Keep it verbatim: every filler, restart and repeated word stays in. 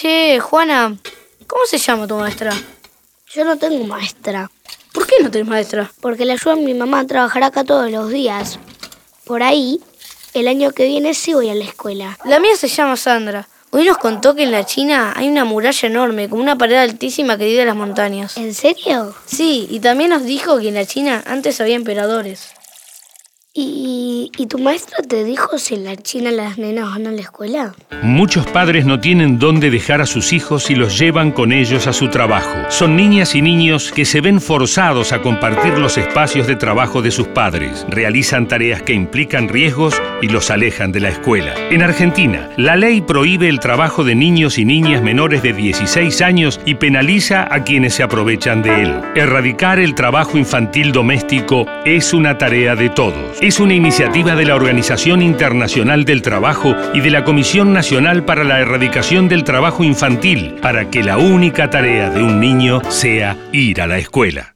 Che, Juana, ¿cómo se llama tu maestra? Yo no tengo maestra. ¿Por qué no tenés maestra? Porque le ayuda a mi mamá a trabajar acá todos los días. Por ahí, el año que viene sí voy a la escuela. La mía se llama Sandra. Hoy nos contó que en la China hay una muralla enorme, como una pared altísima que divide las montañas. ¿En serio? Sí, y también nos dijo que en la China antes había emperadores. ¿Y, ¿Y tu maestra te dijo si en la China las nenas van a la escuela? Muchos padres no tienen dónde dejar a sus hijos y los llevan con ellos a su trabajo. Son niñas y niños que se ven forzados a compartir los espacios de trabajo de sus padres. Realizan tareas que implican riesgos y los alejan de la escuela. En Argentina, la ley prohíbe el trabajo de niños y niñas menores de dieciséis años y penaliza a quienes se aprovechan de él. Erradicar el trabajo infantil doméstico es una tarea de todos. Es una iniciativa de la Organización Internacional del Trabajo y de la Comisión Nacional para la Erradicación del Trabajo Infantil, para que la única tarea de un niño sea ir a la escuela.